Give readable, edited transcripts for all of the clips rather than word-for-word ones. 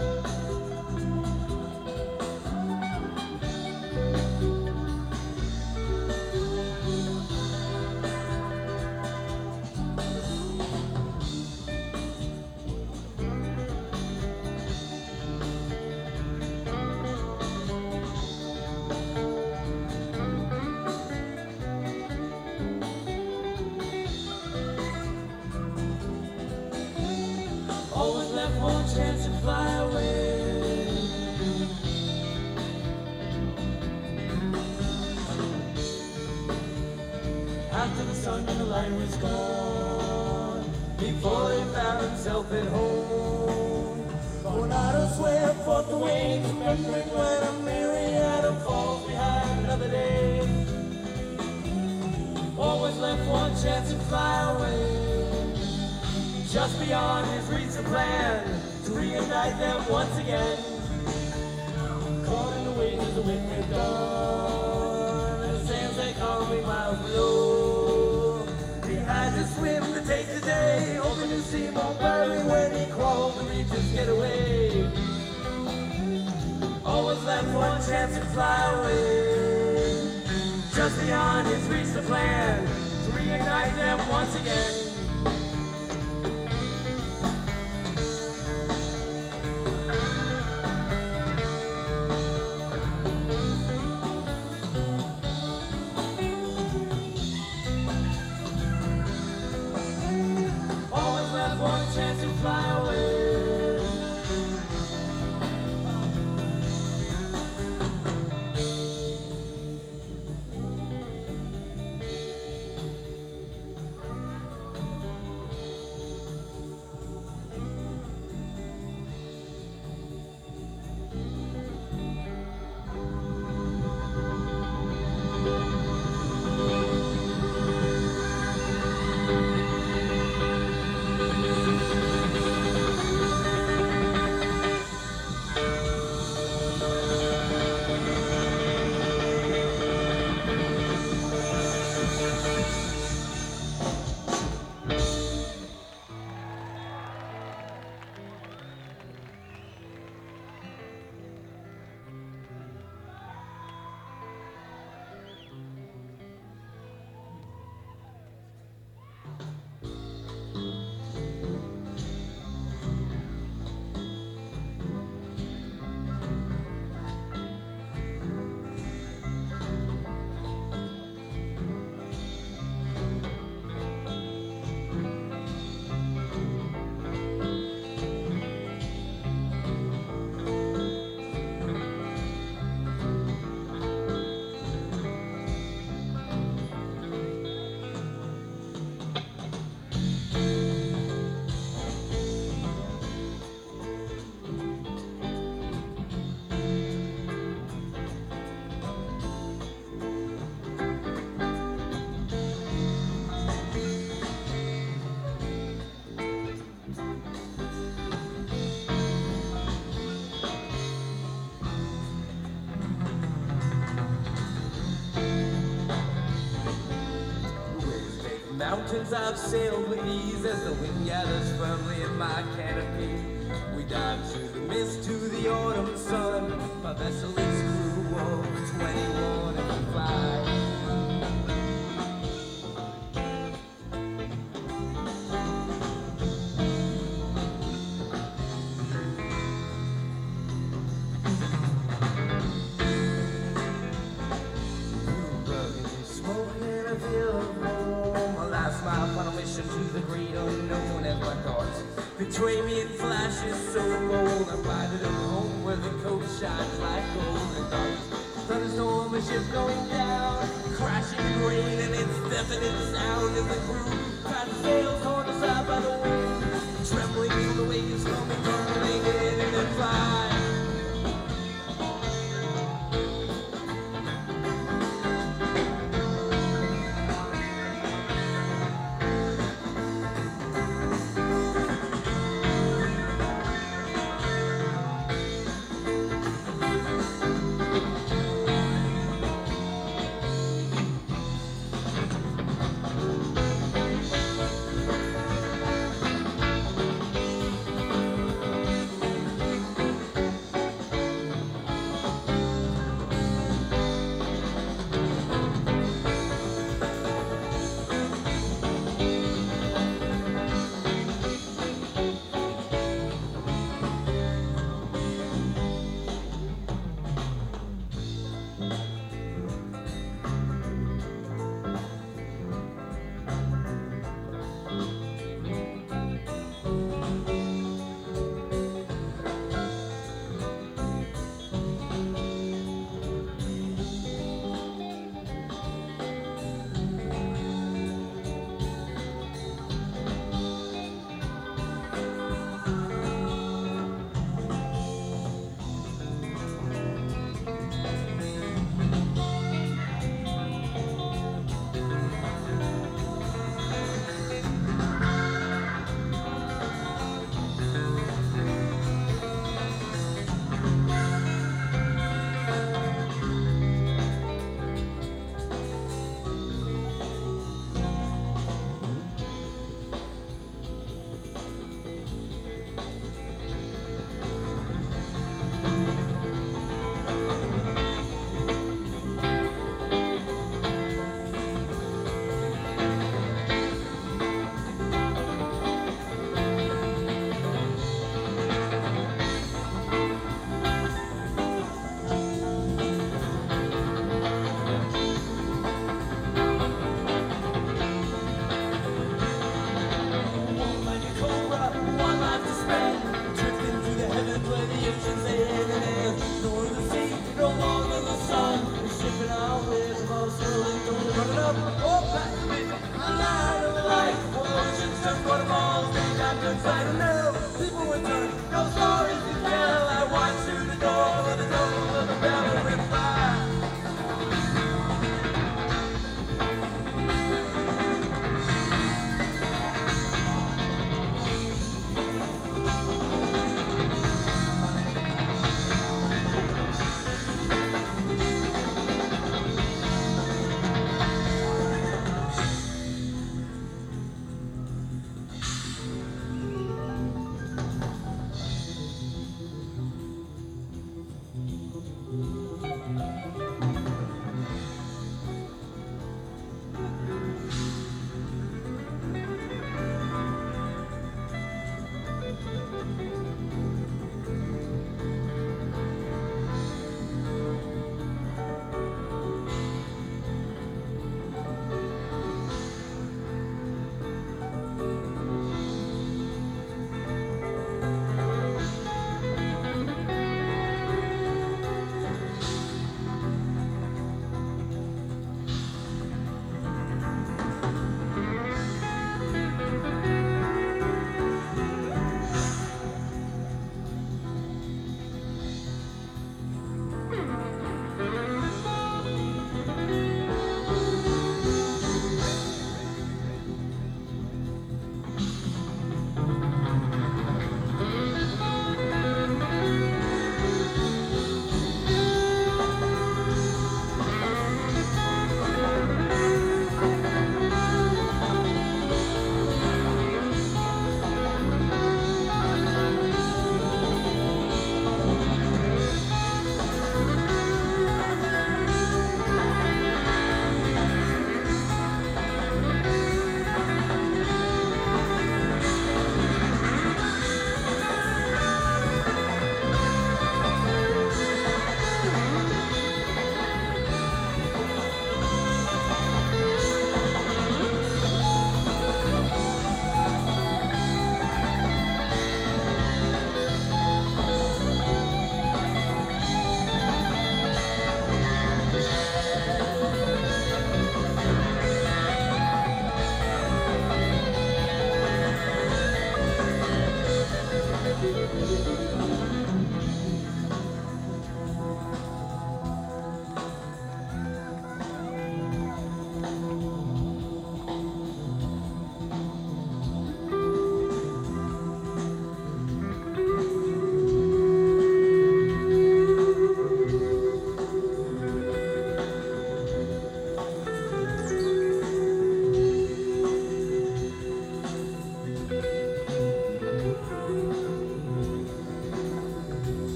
Always left one chance to fly away. After the sun and the light was gone, before he found himself at home. Going out of sweat, fought the waves, remembering when a myriad of falls behind another day. Always left one chance to fly away. Just beyond his reach to plan to reunite them once again. Caught in the waves of the wind at dawn, and the sands they call me miles below. He had to swim to take the day, hoping to see more bury when he crawled to reach his getaway. Always left one chance to fly away. Just beyond his reach to plan to reunite them once again. One chance to fly away. Mountains I've sailed with ease as the wind gathers firmly in my canopy. We dive through the mist to the autumn sun. My vessel is crew of 21 and we fly. My final mission to the great unknown, as my thoughts betray me in flashes so bold. I'm riding at home where the coast shines like gold and darkness. Thunderstorm, a ship going down, crashing rain and its deafening sound as the crew tries to sail torn aside by the wind, trembling from the waves, coming tumbling in and then fly.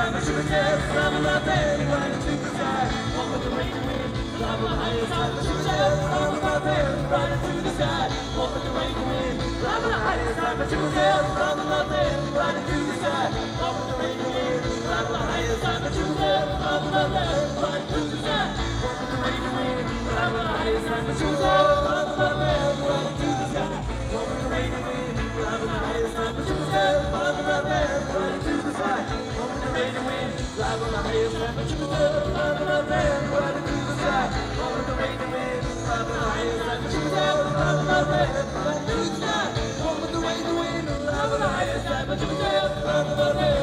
time, but she was there, flying up there, right into the sky. Walk with the rain and wind, flying the highest time, but she was there, flying up there, right into the sky. Walk with the rain and wind, flying the highest time, but she was there, flying up there, right into the sky. Walk with the rain and wind, flying the highest time, but she was there, flying up there, right into the sky. Walk with the rain and wind, flying the highest time, but she was there, flying up there, right into the sky. Walk with the rain and wind, flying the highest time, but she was there, flying up there, right into the sky. Walk with the rain and wind, flying the highest time, but she was there, flying up there, right into the sky. Walk with the rain and wind, flying the highest time, but she was there, flying up there, right into the sky. Walk with the rain and wind, flying the highest time, but she was there, flying up there.